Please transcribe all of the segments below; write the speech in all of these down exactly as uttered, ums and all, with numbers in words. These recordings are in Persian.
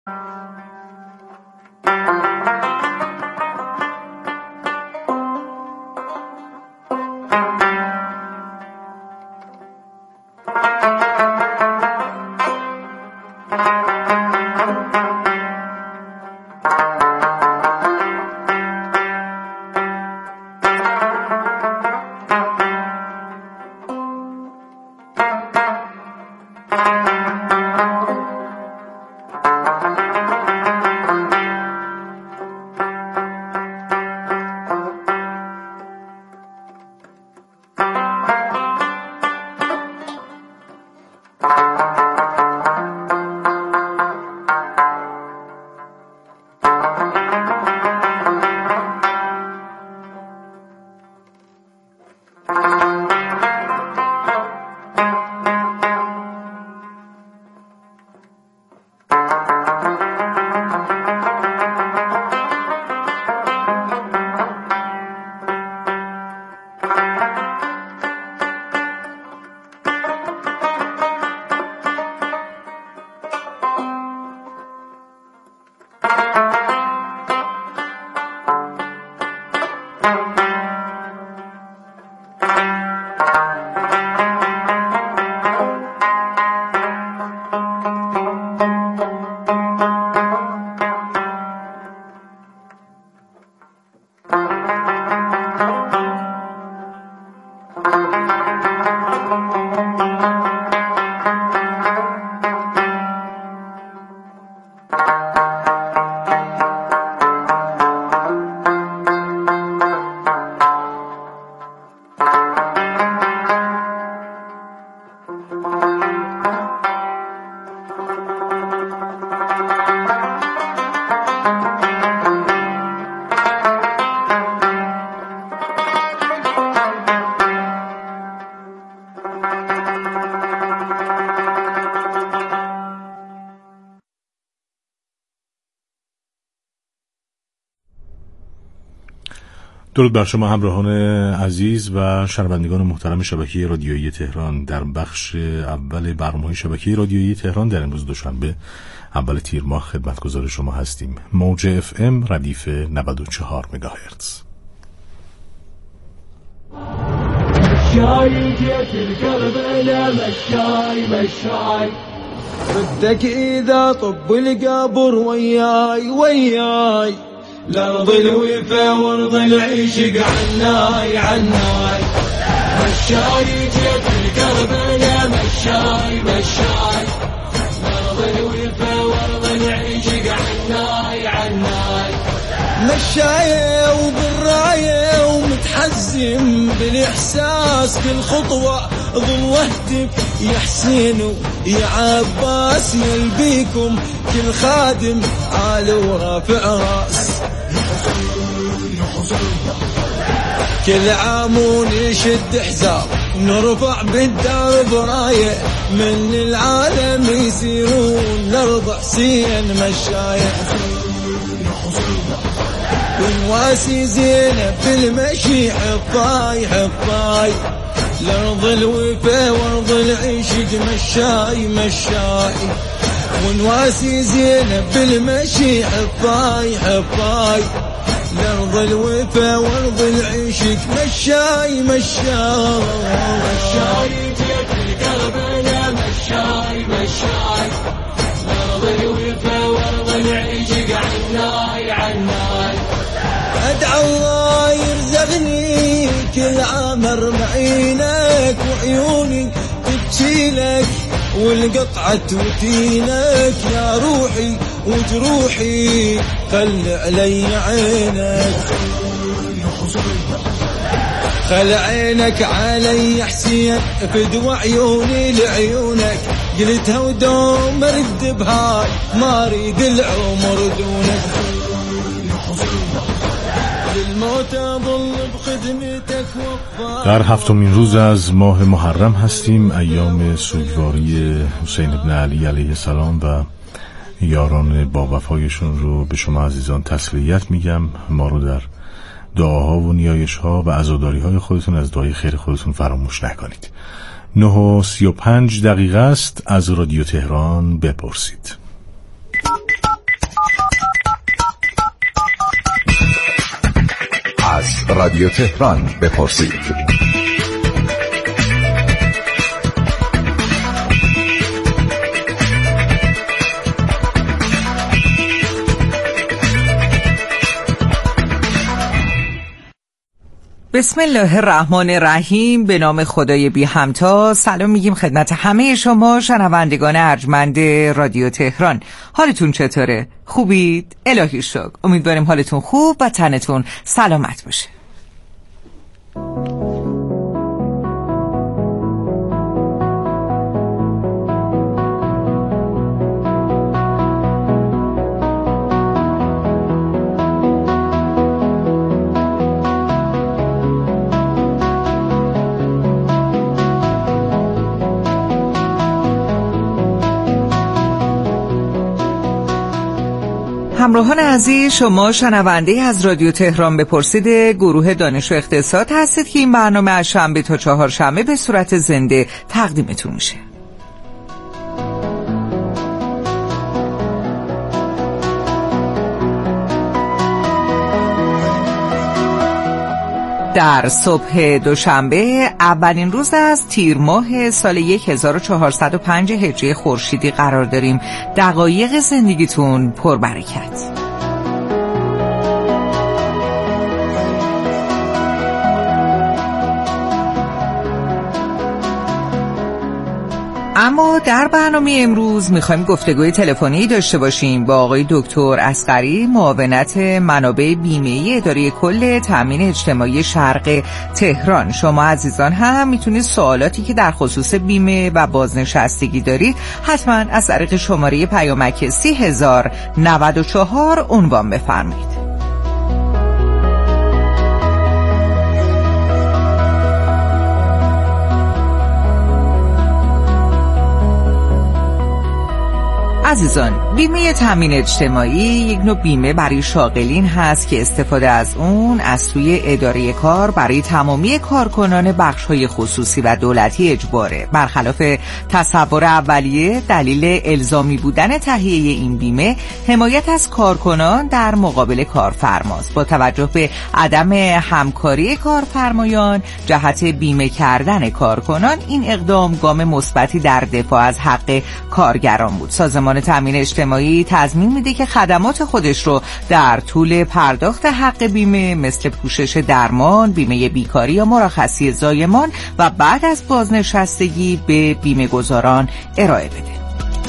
درود بر شما همراهان عزیز و شنوندگان محترم شبکه رادیویی تهران. در بخش اول برنامه شبکه رادیویی تهران در امروز دوشنبه اول تیر ماه خدمتگزار شما هستیم. موج اف ام ردیف نود و چهار مگاهرتز. مشاي جيت القلب انا مشاي مشاي ردك اذا طب القبر وياي وياي لارض الوفا وارض العشق عناي عناي مشاي جيت القلب انا مشاي مشاي لارض الوفا وارض العشق عناي عناي مشاي وبالرايه ومتحزم بالاحساس كل خطوه ظل واهتف يا حسين يا عباس يلبيكم كل خادم عال ورافع راس كل عام ونشد حزاب نرفع بالدرب رايه من العالم يسيرون لارض حسين مشايه ونواسي زينب بالمشي حطاي حطاي لارض الوفا وارض العشق مشاي مشاي ونواسي زينب بالمشي حطاي حطاي لارض الوفا وارض العشق مشاي مشاي مشاي جيت القلب انا مشاي مشاي لارض الوفا وارض العشق عناي عناي ادعو الله يرزقني كل عمر معينك وعيوني تبكيلك والقطعة توتينك يا روحي وجروحي خل علي عينك خل عينك علي حسين فدوى عيوني لعيونك قلتها ودوم ارد بهاي ما اريد العمر دونك در هفتمین روز از ماه محرم هستیم، ایام سوگواری حسین بن علی علیه السلام و یاران با وفایشون رو به شما عزیزان تسلیت میگم. ما رو در دعاها و نیایش‌ها و عزاداری‌های خودتون از دعای خیر خودتون فراموش نکنید. نه و سی و پنج دقیقه است. از رادیو تهران بپرسید. رادیو تهران بپرسید. بسم الله الرحمن الرحیم. به نام خدای بی همتا. سلام میگیم خدمت همه شما شنوندگان ارجمند رادیو تهران. حالتون چطوره؟ خوبید؟ الهی شکر. امیدواریم حالتون خوب و تنتون سلامت باشه. همراهان عزیز، شما شنونده از رادیو تهران بپرسید گروه دانش و اقتصاد هستید که این برنامه از شنبه تا چهارشنبه به صورت زنده تقدیمتون میشه. در صبح دوشنبه اولین روز از تیر ماه سال هزار و چهارصد و پنج هجری خورشیدی قرار داریم. دقایق زندگیتون پربرکت. اما در برنامه امروز میخوایم گفتگوی تلفنی داشته باشیم با آقای دکتر اصغری، معاونت منابع بیمه‌ای اداره کل تامین اجتماعی شرق تهران. شما عزیزان هم میتونید سوالاتی که در خصوص بیمه و بازنشستگی دارید حتما از طریق شماره پیامک سی هزار و نود و چهار عنوان بفرمایید. عزیزان، بیمه تامین اجتماعی یک نوع بیمه برای شاغلین هست که استفاده از اون از سوی اداره کار برای تمامی کارکنان بخش‌های خصوصی و دولتی اجباره. برخلاف تصور اولیه، دلیل الزامی بودن تهیه این بیمه حمایت از کارکنان در مقابل کارفرماست. با توجه به عدم همکاری کارفرمایان جهت بیمه کردن کارکنان، این اقدام گام مثبتی در دفاع از حق کارگران بود. سازمان تامین اجتماعی تضمین میده که خدمات خودش رو در طول پرداخت حق بیمه مثل پوشش درمان، بیمه بیکاری یا مرخصی زایمان و بعد از بازنشستگی به بیمه گذاران ارائه بده.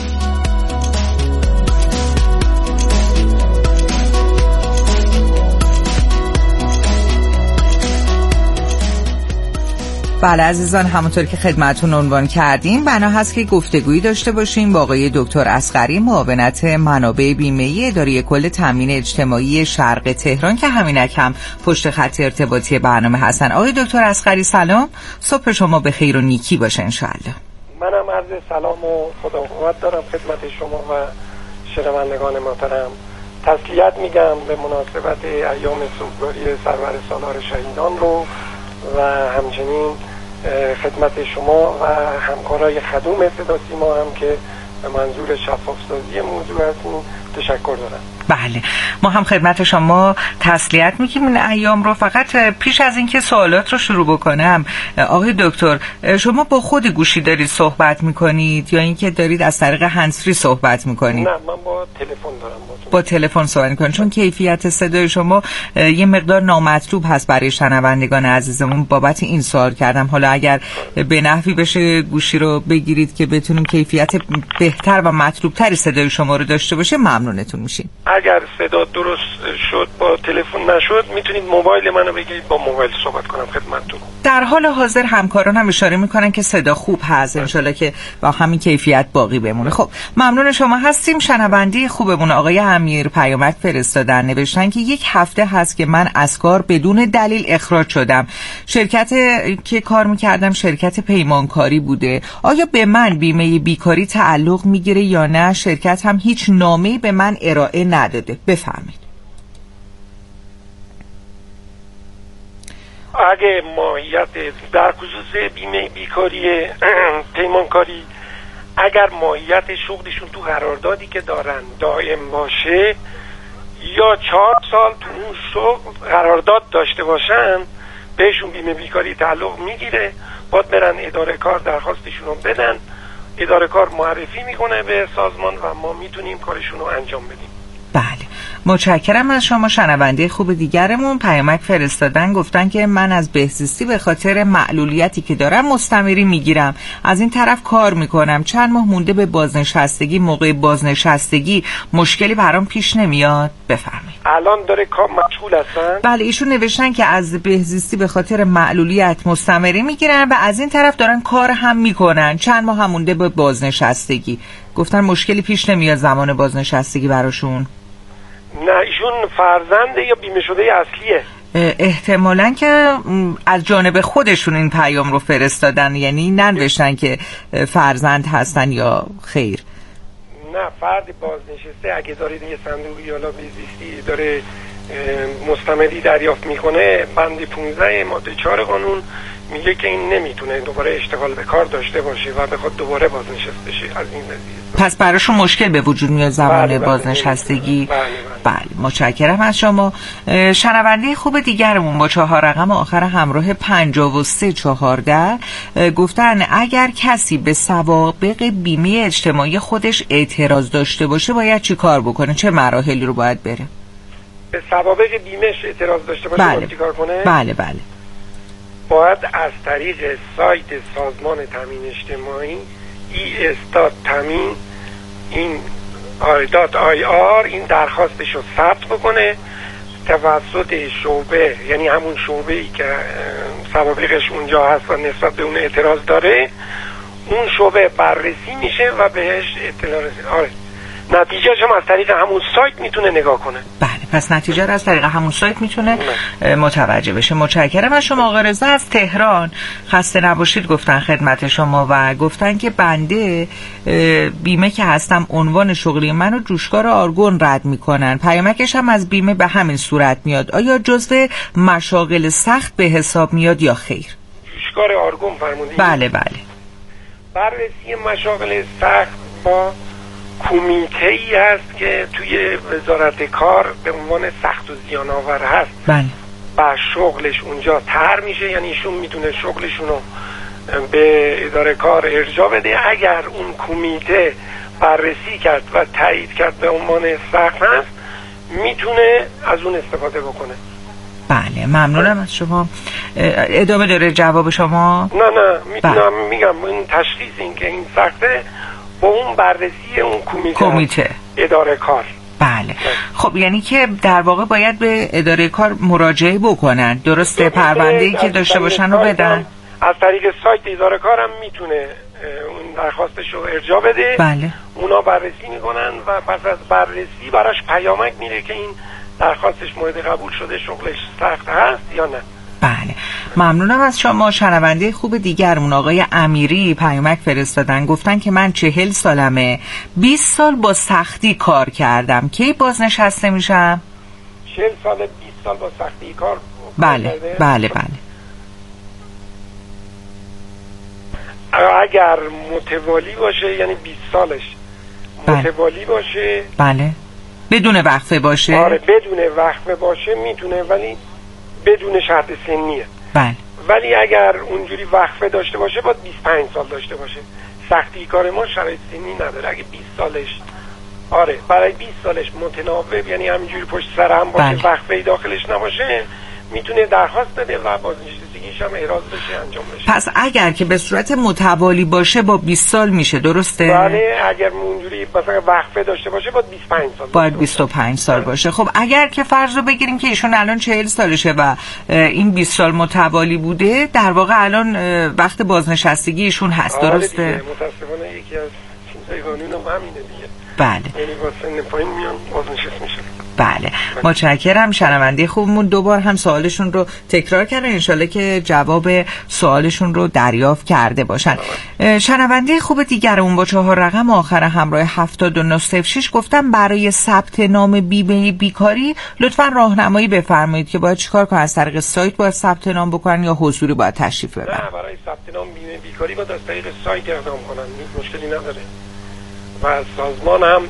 بله عزیزان، همونطور که خدمتون عنوان کردیم، بنا هست که گفتگویی داشته باشیم با آقای دکتر اصغری، معاونت منابع بیمه‌ای اداره کل تامین اجتماعی شرق تهران که همینک هم پشت خط ارتباطی برنامه هستن. آقای دکتر اصغری سلام، صبح شما به خیر و نیکی باشه انشاءالله. منم عرض سلام و خدا قوت دارم خدمت شما و شنوندگان محترم. تسلیت میگم به مناسبت ایام سوگواری سرور سالار شهیدان رو و همچنین خدمت شما و همکارای خدوم صدا سیما هم که به منظور شفاف‌سازی موضوع هستیم تشکر دارم. بله، ما هم خدمت شما تسلیت میگیم این ایام رو. فقط پیش از اینکه سوالات رو شروع بکنم، آقای دکتر شما با خود گوشی دارید صحبت میکنید یا اینکه دارید از طریق هندزفری صحبت میکنید؟ نه، من با تلفن دارم. با تلفن صحبت میکنید، چون کیفیت صدای شما یه مقدار نامطلوب هست برای شنوندگان عزیزمون. بابت این سوال کردم. حالا اگر به نحوی بشه گوشی رو بگیرید که بتونیم کیفیت بهتر و مطلوب تری صدای شما رو داشته باشه ممنونتون میشیم. اگر صدا درست شد با تلفن نشد میتونید موبایل منو بگیرید با موبایل صحبت کنم خدمتتون. در حال حاضر همکاران هم اشاره میکنن که صدا خوب هست، انشالله که با همین کیفیت باقی بمونه. خب ممنون شما هستیم. شنونده خوبمون آقای امیر پیامک فرستادن، نوشتن که یک هفته هست که من از کار بدون دلیل اخراج شدم. شرکت که کار میکردم شرکت پیمانکاری بوده. آیا به من بیمه بیکاری تعلق میگیره یا نه؟ شرکت هم هیچ نامه‌ای به من ارائه نداده. بفرمایید. اگه ماهیت در خصوص بیمه بیکاری پیمانکاری، اگر ماهیت شغلشون تو قراردادی که دارن دائم باشه، یا چهار سال تو اون شغل قرارداد داشته باشن بهشون بیمه بیکاری تعلق میگیره، باید برن اداره کار درخواستشون رو بدن، اداره کار معرفی میکنه به سازمان و ما میتونیم کارشون رو انجام بدیم. بله، متشکرم از شما. شنونده خوب دیگرمون پیامک فرستادن، گفتن که من از بهزیستی به خاطر معلولیتی که دارم مستمری میگیرم، از این طرف کار میکنم، چند ماه مونده به بازنشستگی، موقع بازنشستگی مشکلی برام پیش نمیاد؟ بفرمایید. الان داره کار مشغول هستن؟ بله، ایشون نوشتن که از بهزیستی به خاطر معلولیت مستمری میگیرن و از این طرف دارن کار هم میکنن، چند ماه هم مونده به بازنشستگی، گفتن مشکلی پیش نمیاد زمان بازنشستگی براشون؟ نه، ایشون فرزنده یا بیمه شده اصلیه؟ احتمالاً که از جانب خودشون این پیام رو فرستادن، یعنی ننوشتن که فرزند هستن یا خیر. نه، فرد بازنشسته اگه داره یه صندوقی یا بهزیستی داره مستمری دریافت میکنه، بند پانزده ماده چهار قانون میگه که این نمیتونه دوباره اشتغال به کار داشته باشه و بخواد دوباره بازنشسته بشه از این قضیه. پس براشون مشکل به وجود میاد زمان بله بازنشستگی. بله, بله. بله متشکرم از شما. شنونده خوب دیگرمون با چهار رقم آخر همراه پنجاه و سه چهارده گفتن اگر کسی به سوابق بیمه اجتماعی خودش اعتراض داشته باشه باید چی کار بکنه؟ چه مراحلی رو باید بره؟ به سوابق بیمهش اعتراض داشته باشه بله. باید چی کار کنه؟ بله بله باید از طریق سایت سازمان تامین اجتماعی ای استاد تامین این آیدات آی آر این درخواستش رو ثبت بکنه، توسط شعبه، یعنی همون شعبه ای که سوابقش اونجا هست و نسبت به اون اعتراض داره، اون شعبه بررسی میشه و بهش اطلاع رسید. آره، نتیجهش هم از طریق همون سایت میتونه نگاه کنه. بله، پس نتیجه رو از طریق همون سایت میتونه متوجه بشه. متشکرم از شما. آقا رضا از تهران خسته نباشید گفتن خدمت شما و گفتن که بنده بیمه که هستم عنوان شغلی منو جوشکار آرگون رد میکنن، پیامکش هم از بیمه به همین صورت میاد، آیا جزو مشاغل سخت به حساب میاد یا خیر؟ جوشکار آرگون فرمودید؟ بله بله. بررسی مشاغل سخت با کمیته ای هست که توی وزارت کار به عنوان سخت و زیان آور هست. بله. و شغلش اونجا طرح میشه، یعنی ایشون میتونه شغلشون رو به اداره کار ارجاع بده. اگر اون کمیته بررسی کرد و تایید کرد به عنوان سخت هست، میتونه از اون استفاده بکنه. بله، ممنونم از شما. ادامه داره جواب شما؟ نه نه، میتونم میگم این تشخیص این که این سخته با اون بررسی اون کمیته, کمیته. اداره کار. بله. خب یعنی که در واقع باید به اداره کار مراجعه بکنن، درسته؟ پرونده‌ای که داشته باشن رو بدن. از طریق سایت اداره کار هم میتونه اون درخواستش رو ارجاع بده. بله. اونا بررسی میکنن و پس از بررسی براش پیامک میره که این درخواستش مورد قبول شده، شغلش سخت هست یا نه. بله، ممنونم از شما. شنونده خوب دیگرمون آقای امیری پیامک فرستادن، گفتن که من چهل سالمه، بیست سال با سختی کار کردم، کی بازنشسته میشم؟ چهل سال بیست سال با سختی کار بله کرده؟ بله بله. اگر متوالی باشه یعنی بیست سالش بله. متوالی باشه، بله، بدون وقفه باشه. آره بدون وقفه باشه میتونه، ولی بدون شرط سنیه. بله. ولی اگر اونجوری وقفه داشته باشه باید بیست و پنج سال داشته باشه. سختی کار ما شرط سنی نداره. اگه بیست سالش آره برای بیست سالش متناوب، یعنی همینجوری پشت سر هم باشه، بله. وقفه داخلش نباشه، میتونه درخواست بده و بازنشستگیش هم احراز بشه، انجام بشه. پس اگر که به صورت متوالی باشه با بیست سال میشه، درسته؟ بله. اگر اونجوری مثلا وقفه داشته باشه باید بیست و پنج سال باید بیست و پنج سال باشه. خب اگر که فرض رو بگیریم که ایشون الان چهل سالشه و این بیست سال متوالی بوده، در واقع الان وقت بازنشستگی ایشون هست، درسته؟ دیگه. متاسفانه یکی از چیزای قانون هم همینه دیگه. بله. یعنی با سن پایین میان بازنشست میشه. بله، متشکرم. شنونده خوبمون دوبار هم سوالشون رو تکرار کردن، انشالله که جواب سوالشون رو دریافت کرده باشن. شنونده خوب دیگرمون با چهار رقم آخر همراه هفتاد و نه صفر شش گفتم برای ثبت نام بیمه بیکاری لطفا راهنمایی بفرمایید که باید چیکار کنن؟ از طریق سایت باید ثبت نام بکنن یا حضوری باید تشریف ببرن؟ نه، برای ثبت نام بیمه بیکاری باید از طریق سایت اقدام کنن، هیچ مشکلی نداره. و سازمان هم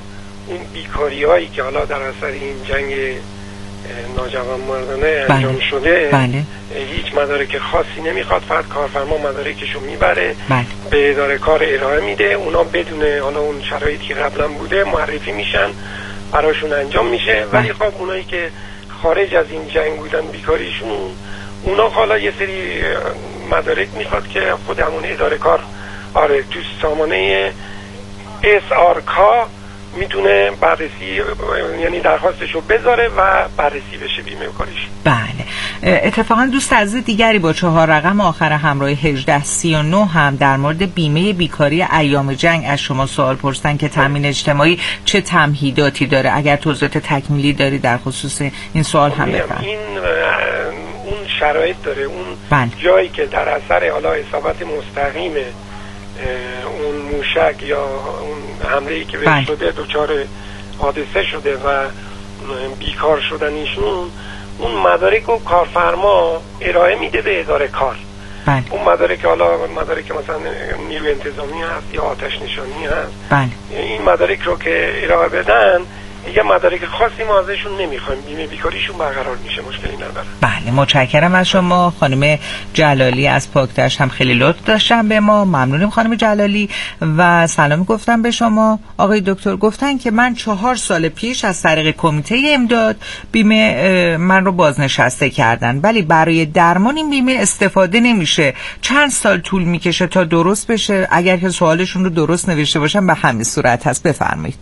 این بیکاری هایی که حالا در اثر این جنگ ناجوانمردانه انجام بله. شده بله. هیچ مدارک خاصی نمیخواد، فقط کارفرما مدارکشو میبره بله. به اداره کار ارائه میده، اونا بدون حالا اون شرایطی که قبلا بوده معرفی میشن، براشون انجام میشه. بله. ولی خب اونایی که خارج از این جنگ بودن بیکاریشون، اونا حالا یه سری مدارک میخواد که خود همون اداره کار آره تو سامانه اس آر کا میتونه بررسی، یعنی درخواستشو بذاره و بررسی بشه بیمه کاریش. بله. اتفاقا دوست عزیز دیگری با چهار رقم آخر همراه هجده سی و نه هم در مورد بیمه بیکاری ایام جنگ از شما سوال پرسیدن که تامین اجتماعی چه تمهیداتی داره. اگر توضیحات تکمیلی داری در خصوص این سوال هم بفرمایید. این اون شرایط داره، اون بله. جایی که در اثر حالا اصابت مستقیم اون موشک یا اون حمله‌ای که بهش شده دچار حادثه شده و بیکار شدن ایشون، اون مدارک و کارفرما ارائه میده به اداره کار. بله. اون مدارک حالا مدارک مثلا نیروی انتظامی هست یا آتش نشانی هست. بله. این مدارک رو که ارائه بدن دیگه مدارک خاصی ما ازشون نمیخوایم، بیمه بیکاریشون برقرار میشه، مشکلی نداره. بله متشکرم از شما. خانم جلالی از پاکدشت هم خیلی لطف داشتن به ما، ممنونیم خانم جلالی و سلامی گفتم به شما. آقای دکتر گفتن که من چهار سال پیش از طریق کمیته امداد بیمه من رو بازنشسته کردن، ولی برای درمان این بیمه استفاده نمیشه. چند سال طول میکشه تا درست بشه؟ اگر که سوالشون رو درست نوشته باشم به همین صورت هست. بفرمایید.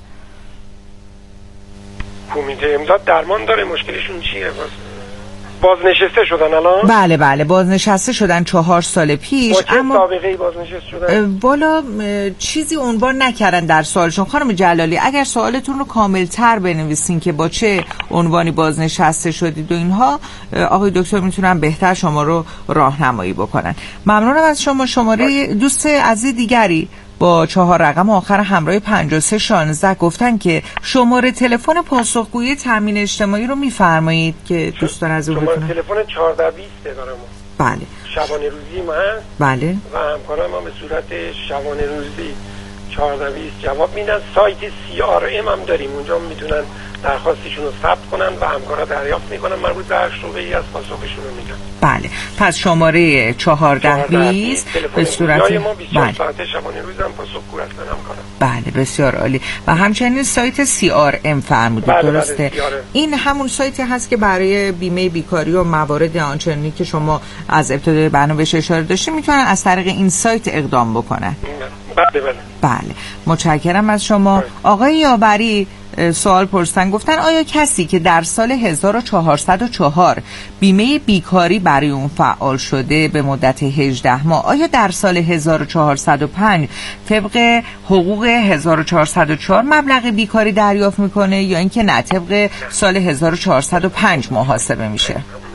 کمیته امداد درمان داره، مشکلشون چیه؟ باز بازنشسته شدن الان؟ بله بله بازنشسته شدن چهار سال پیش. با چه اما سابقه‌ای بازنشسته شدن؟ بالا چیزی عنوان نکردن در سوالشون. خانم جلالی اگر سوالتون رو کاملتر بنویسین که با چه عنوانی بازنشسته شدید و اینها، آقای دکتر میتونن بهتر شما رو راهنمایی بکنن. ممنونم از شما. شماره دوست عزیز دیگری با چهار رقم آخر همراه پنجاه و سه شانزده گفتن که شماره تلفن پاسخگویی تامین اجتماعی رو میفرمایید که دوستان از اون بکنن. شماره تلفن چهارده بیست دارم. بله. شبانه روزی ما هست. بله. و همکاران ما به صورت شبانه روزی چهارده بیست جواب میدن. سایت سی آر ام هم داریم، اونجا میتونن درخواستشون رو ثبت کنن و همکارا دریافت میکنن، مربوط به هر شعبه‌ای از پاسخشون رو میدن. بله. پس شماره چهارده بیست به صورت بله ساعت شبانه روز هم پاسخگو هستن همکارا. بله بسیار عالی. و همچنین سایت سی آر ام فرمودید. بله درسته؟ بله این همون سایتی هست که برای بیمه بیکاری و موارد آنچنانی که شما از ابتدای برنامه بهش اشاره داشتید میتونن از طریق این سایت اقدام بکنن. بله بله. بله متشکرم از شما. بله. آقای یاوری سوال پرسیدن، گفتن آیا کسی که در سال هزار و چهارصد و چهار بیمه بیکاری برای اون فعال شده به مدت هجده ماه، آیا در سال هزار و چهارصد و پنج طبق حقوق هزار و چهارصد و چهار مبلغ بیکاری دریافت میکنه یا اینکه نه طبق سال هزار و چهارصد و پنج محاسبه میشه؟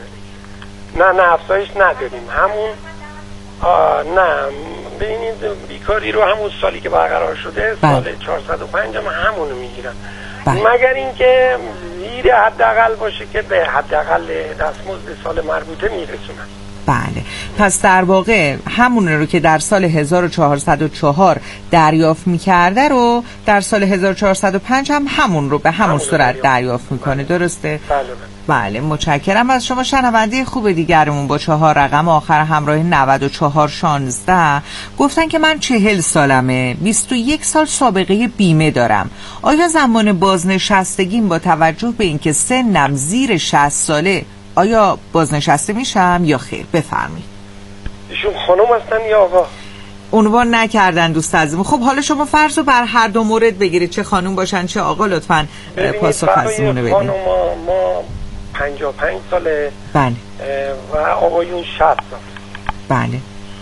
نه نه افزایش نداریم، همون نه ببینید بیکاری رو همون سالی که برقرار شده سال چهارصد و پنج هم همونو میگیرن، مگر اینکه زیر حداقل باشه که به حداقل دستمزد سال مربوطه میرسونن. بله پس در واقع همون رو که در سال هزار و چهارصد و چهار دریافت میکرده رو در سال هزار و چهارصد و پنج هم همون رو به همون, همون صورت دریافت میکنه. درسته؟ بله بله. بله متشکرم از شما. شنونده خوب دیگرمون با چهار رقم آخر همراه نود و چهار شانزده گفتن که من چهل سالمه، بیست و یک سال سابقه بیمه دارم. آیا زمان بازنشستگیم با توجه به اینکه سنم زیر شصت ساله آیا بازنشسته میشم یا خیر؟ بفرمایید. ایشون خانم هستن یا آقا؟ عنوان نکردن دوست عزیزم. خب حالا شما فرض رو بر هر دو مورد بگیرید، چه خانم باشن چه آقا، لطفاً پاسخ ازمون بدید. خانم ما, ما پنجاه و پنج ساله. بله. و آقایون شصت سال. بله.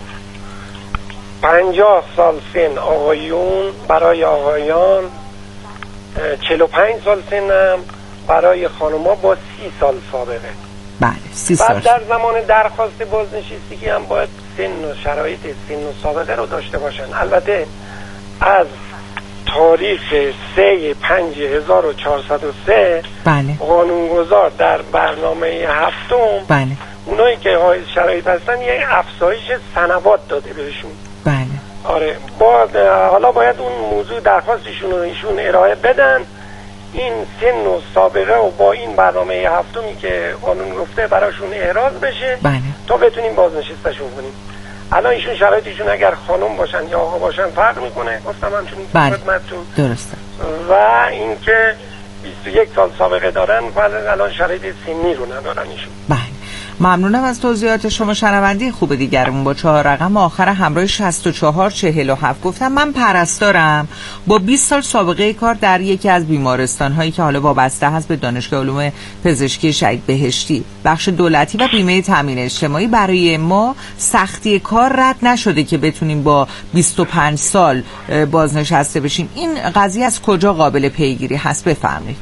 پنجاه سال سن آقایون برای آقایان، چهل و پنج سال سنم برای خانوما با سی سال سابقه. بله سی سال. بعد در زمان درخواست بازنشستگی هم باید سن و شرایط سن و سابقه رو داشته باشن. البته از تاریخ سه پنج هزار و چهارصد و سه بله. قانونگذار در برنامه هفتم بله. اونایی که های شرایط هستن یه افزایش سنوات داده بهشون. بله. آره با حالا باید اون موضوع درخواستشون رو ایشون ارائه بدن این سن و سابقه و با این برنامه هفتمی که قانون گفته براشون احراز بشه بله. تا بتونیم بازنشستشون کنیم. الان ایشون شرایطشون اگر خانم باشن یا آقا باشن فرق میکنه، گفتم همچنین بله. خدمتتون درسته. و اینکه بیست و یک سال سابقه دارن ولی الان شرایط سنی رو ندارن ایشون. بله. ممنونم از توضیحات شما. شنونده خوب دیگرمون با چهار رقم آخر همراه شصت و چهار چهل و هفت گفتم من پرستارم با بیست سال سابقه کار در یکی از بیمارستان هایی که حالا وابسته هست به دانشگاه علوم پزشکی شهید بهشتی، بخش دولتی و بیمه تامین اجتماعی. برای ما سختی کار رد نشده که بتونیم با بیست و پنج سال بازنشسته بشیم. این قضیه از کجا قابل پیگیری هست؟ بفرمایید.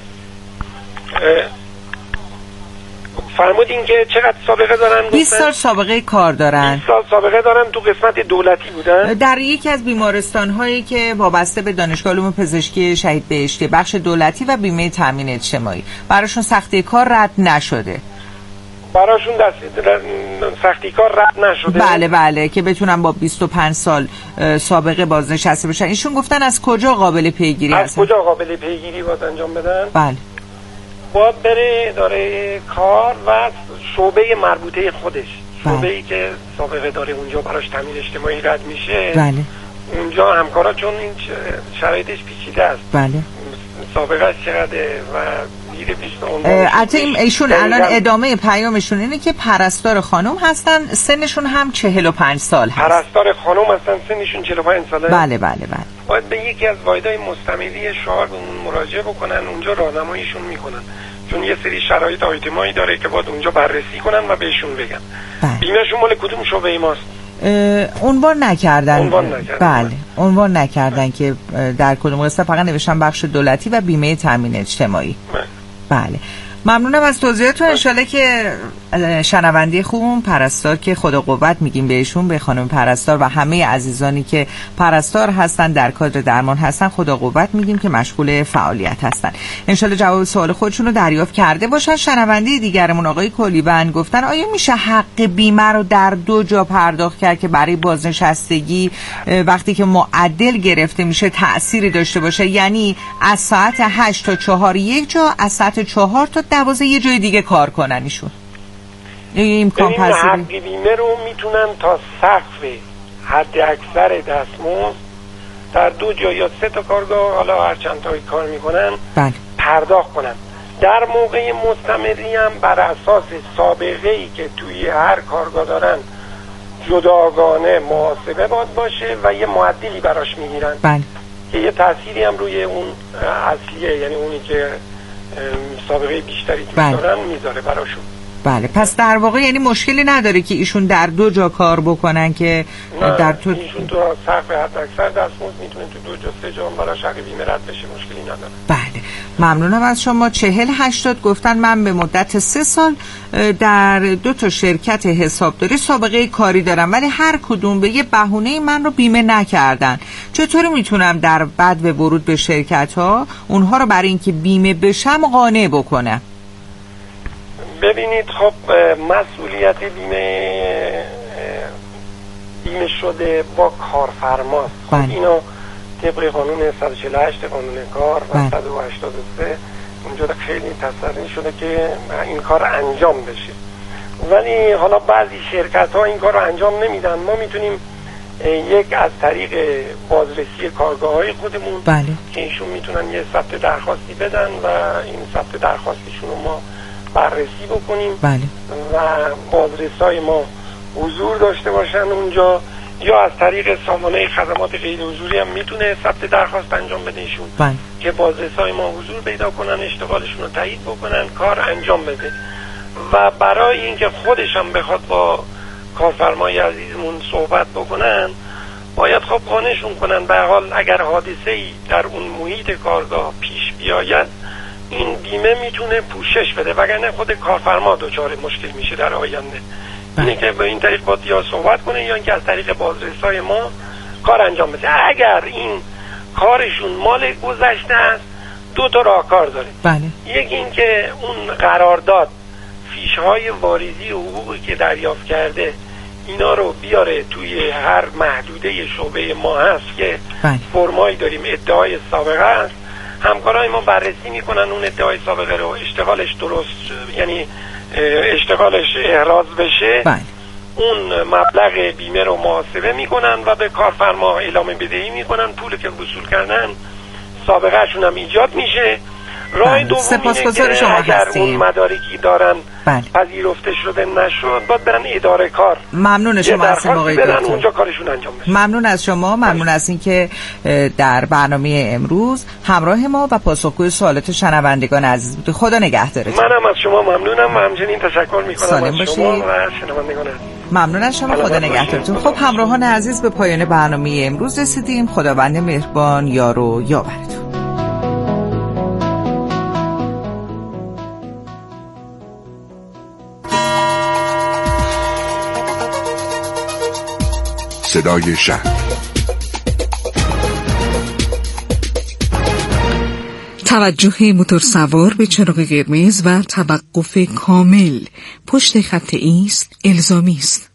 فرمودین که چقدر سابقه دارن؟ بیست سال سابقه کار دارن. بیست سال سابقه دارن. تو قسمت دولتی بودن در یکی از بیمارستان هایی که وابسته به دانشگاه علوم پزشکی شهید بهشتی، بخش دولتی و بیمه تامین اجتماعی. براشون سختی کار رد نشده. براشون سختی کار رد نشده. بله بله که بتونن با بیست و پنج سال سابقه بازنشسته بشن. ایشون گفتن از کجا قابل پیگیری هست؟ از کجا قابل پیگیری باید انجام بدن؟ بله. باید بره اداره کار و شعبه مربوطه خودش، شعبه ای که سابقه داره اونجا براش تامین اجتماعی رد میشه. بله. اونجا همکارا، چون این شرایطش پیچیده است. بله. سابقه چقدره و میره بیست اون. البته ایشون الان ادامه پیامشون اینه که پرستار خانم هستن، سنشون هم چهل و پنج سال هست. پرستار خانم هستن، سنشون چهل و پنج ساله. بله بله بله. باید به یکی از واحدهای مستمری شعار مراجعه بکنن، اونجا راهنماییشون میکنن، چون یه سری شرایط آیتمایی داره که باید اونجا بررسی کنن و بهشون بگن. بله. بیمهشون مال کدوم شعبه ماست؟ عنوان نکردن. عنوان نکردن. بله عنوان نکردن که در کدوم قسمت، فقط نوشتن بخش دولتی و بیمه تامین اجتماعی. بله. بله. ممنونم از توضیحاتتون. ان شاءالله که شنونده خوبم پرستار که خدا قوت میگیم بهشون، به خانم پرستار و همه عزیزانی که پرستار هستن در کادر درمان هستن خدا قوت میگیم که مشغول فعالیت هستن. ان شاءالله جواب سوال خودشون رو دریافت کرده باشن. شنونده دیگرمون آقای کلیبن گفتن آیا میشه حق بیمه رو در دو جا پرداخت کرد که برای بازنشستگی وقتی که معدل گرفته میشه تأثیری داشته باشه؟ یعنی از ساعت هشت تا چهار یک جا، از ساعت چهار تا دوازده یه جای دیگه کار کنن ایشون. این امکان پذیره؟ حق بیمه رو میتونن تا سقف حد اکثر دستمزد در دو جا یا سه تا کارگاه، حالا هر چند تایی کار میکنن، بله. پرداخت کنن. در موقع مستمری هم بر اساس سابقه ای که توی هر کارگاه دارن جداگانه محاسبه باید باشه و یه معدلی براش میگیرن. بله. که یه تأثیری هم روی اون اصلیه، یعنی اونی که سابقه بیشتری که بله. دارن میذاره براشون. بله. پس در واقع یعنی مشکلی نداره که ایشون در دو جا کار بکنن که نه. در تو ایشون تو سقف حد اکثر دستمزد میتونه تو دو جا سه جا براش حق بیمه رد بشه، مشکلی نداره. بله. ممنونم از شما. چهل هشتاد گفتن من به مدت سه سال در دو تا شرکت حسابداری سابقه کاری دارم ولی هر کدوم به یه بهونه من رو بیمه نکردن. چطوری میتونم در بعد به ورود به شرکت ها اونها رو برای اینکه بیمه بشم قانع بکنم؟ ببینید خب مسئولیت بیمه بیمه شده با کارفرماست. خب اینا طبق قانون صد و چهل و هشت قانون کار و صد و هشتاد و سه اونجا خیلی تصریح شده که این کار انجام بشه، ولی حالا بعضی شرکت ها این کار رو انجام نمیدن. ما میتونیم یک از طریق بازرسی کارگاه های خودمون بله. که ایشون میتونن یه ثبت درخواستی بدن و این ثبت درخواستیشون رو ما بررسی بکنیم. بله. و بازرسای ما حضور داشته باشن اونجا، یا از طریق سامانه خدمات غیر حضوری هم میتونه ثبت درخواست انجام بده ایشون. بله. که بازرسای ما حضور پیدا کنن، اشتغالشون رو تایید بکنن، کار انجام بده. و برای اینکه خودش هم بخواد با کارفرمای عزیزمون صحبت بکنن باید خب قانعشون کنن به حال اگر حادثه‌ای در اون محیط کارگاه پیش بیاید این بیمه میتونه پوشش بده، وگرنه خود کارفرما دچار مشکل میشه در آینده. اینه که به این طریق باید یا صحبت کنه یا اینکه از طریق بازرسای ما کار انجام بده. اگر این کارشون مال گذشته است دو تا راهکار داره. بله. یکی این که اون قرارداد فیش‌های واریزی و حقوقی که دریافت کرده اینا رو بیاره توی هر محدوده شعبه ما هست که بله. فرمایی داریم ادعای سابقه است همکارای ما بررسی میکنن اون ادعای سابقه رو، اشتغالش درست یعنی اشتغالش احراز بشه، بله. اون مبلغ بیمه رو محاسبه میکنن و به کارفرما اعلام بدهی میکنن، پولی که وصول کردن سابقه شون هم ایجاد میشه. راه دوم اینه که اگر اون مدارکی دارن بله. پذیرفته شده نشد باید برن اداره کار. ممنون شما هستیم آقای دکتر، اونجا کارشون انجام بشه. ممنون از شما، ممنون از اینکه در برنامه امروز همراه ما و پاسخگوی سوالات شنوندگان عزیز بودید. خدا نگهدارتون. منم از شما ممنونم و همچنین تشکر میکنم از شما و شنوندگان عزیز. ممنون از شما، خدا نگهدارتون. خب همراهان عزیز به پایان برنامه امروز رسیدیم. خداوند مهربان یار و یاورتون. صدای شهر، توجه موتورسوار به چراغ قرمز و توقف کامل پشت خط ایست الزامی است.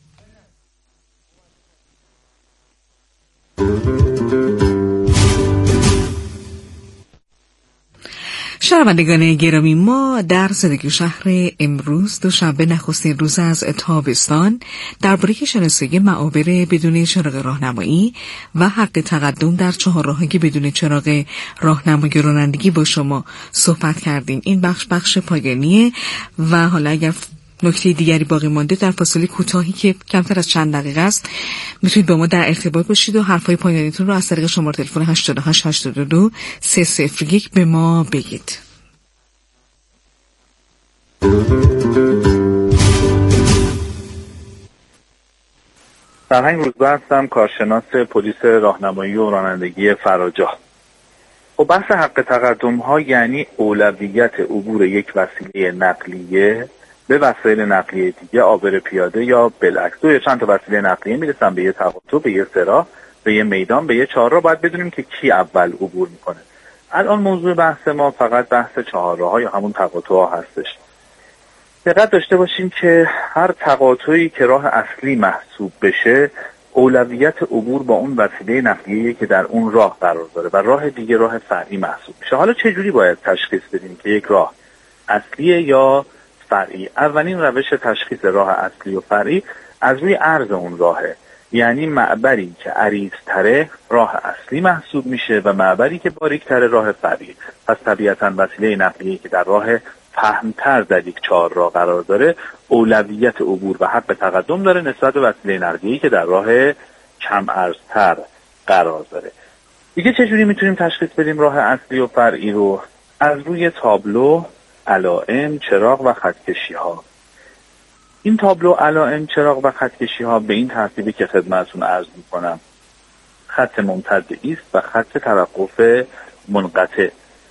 شنوندگان گرامی، ما در صدای شهر امروز دوشنبه نخستین روز از تابستان درباره شناسایی معابر بدون چراغ راهنمایی و حق تقدم در چهارراه‌های بدون چراغ راهنمایی رانندگی با شما صحبت کردیم. این بخش بخش پایانیه و حالا اگر نکته دیگری باقی مانده در فاصله کوتاهی که کمتر از چند دقیقه است میتونید با ما در ارتباط باشید و حرفای پایانیتون رو از طریق شماره تلفن هشت هشت هشت دو سه صفر یک به ما بگید. سرهنگ روزبه هستم، کارشناس پلیس راهنمایی و رانندگی فراجا. خب بحث حق تقدم ها یعنی اولویت عبور یک وسیله نقلیه به وسایل نقلیه دیگه، عابر پیاده یا بالعکس. دو یا چند تا وسیله نقلیه میرسن به یه تقاطع، به یه سرا، به یه میدان، به یه چهارراه. باید بدونیم که کی اول عبور میکنه. الان موضوع بحث ما فقط بحث چهارراه‌ها یا همون تقاطع‌ها هستش. دقت داشته باشیم که هر تقاطعی که راه اصلی محسوب بشه اولویت عبور با اون وسیله نقلیه‌ای که در اون راه قرار داره و راه دیگه راه فرعی محسوب میشه. حالا چه جوری باید تشخیص بدیم که یک راه اصلیه یا فرعی؟ اولین روش تشخیص راه اصلی و فرعی از روی عرض اون راهه، یعنی معبری که عریض‌تره راه اصلی محسوب میشه و معبری که باریک‌تره راه فرعی. پس طبیعتاً وسیله نقلیه‌ای که در راه فهمتر در یک چهارراه قرار داره اولویت عبور و حق تقدم داره نسبت به وسیله نقلیه‌ای که در راه کم عرض‌تر قرار داره. دیگه چجوری میتونیم تشخیص بدیم راه اصلی و فرعی رو؟ از روی تابلو، علائم، چراغ و خطکشی‌ها. این تابلو، علائم، چراغ و خطکشی‌ها به این ترتیبی که خدمتتون عرض می‌کنم: خط ممتد ایست و خط توقف منقطع،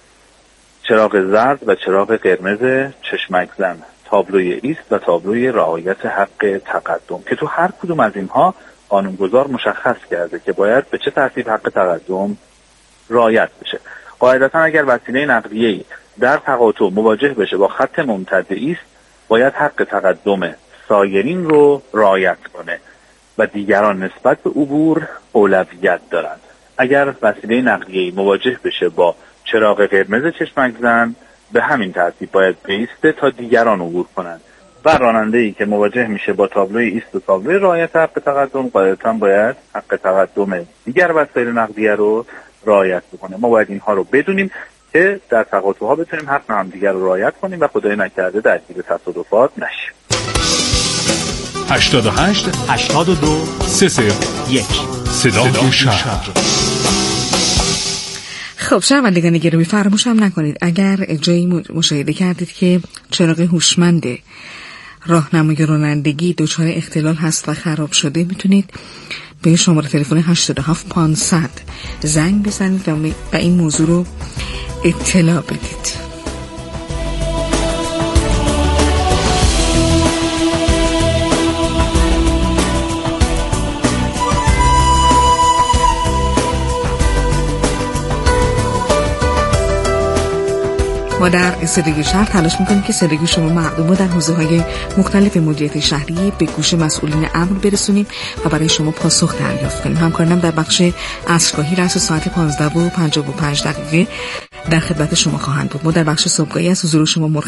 چراغ زرد و چراغ قرمز چشمک زن، تابلوی ایست و تابلوی رعایت حق تقدم که تو هر کدوم از اینها قانونگذار مشخص کرده که باید به چه ترتیب حق تقدم رعایت بشه. قاعدتا اگر وسیله نقلیه‌ای در تقاطع مواجه بشه با خط ممتد ایست باید حق تقدم سایرین رو رعایت کنه و دیگران نسبت به عبور اولویت دارن. اگر وسیله نقلیه‌ای مواجه بشه با چراغ قرمز چشمک زن به همین ترتیب باید بایسته تا دیگران عبور کنند و راننده‌ای که مواجه میشه با تابلوی ایست و تابلوی رعایت حق تقدم قاعدتاً باید حق تقدم دیگر وسایل نقلیه رو رعایت بکنه. ما باید اینها رو بدونیم که در تقاطع‌ها بتونیم حق هم دیگر رو رعایت کنیم و خدای نکرده درگیر تصادفات نشیم. هشتاد و هشت هشتاد و دو سه صفر یک صدای شهر. خب شنوندگان گرامی، فراموش هم نکنید اگر جایی مشاهده کردید که چراغ هوشمند راهنمایی رانندگی دچار اختلال هست و خراب شده میتونید به شماره تلفن هشت هفت پانصد زنگ بزنید و این موضوع رو اطلاع بدید. ما در صدای شهر تلاش میکنیم که صدای شما مردم رو در حوزه‌های مختلف مدیریت شهری به گوش مسئولین امر برسونیم و برای شما پاسخ دریافت کنیم. همکارانم در بخش عصرگاهی رأس ساعت پانزده و پنجاه و پنج دقیقه در خدمت شما خواهند بود. ما در بخش صبحگاهی از حضور شما